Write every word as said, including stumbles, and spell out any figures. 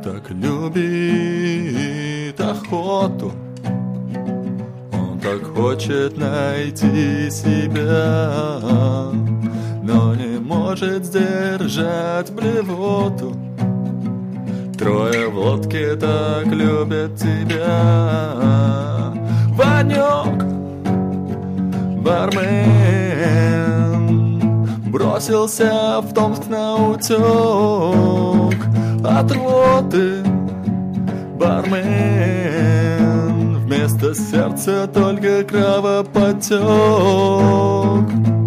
так любит охоту. Он так хочет найти себя, но не может сдержать блевоту. Трое в лодке так любят тебя. Ванек, бармен, бросился в Томск на утек от рвоты. Бармен, вместо сердца только кровоподтек.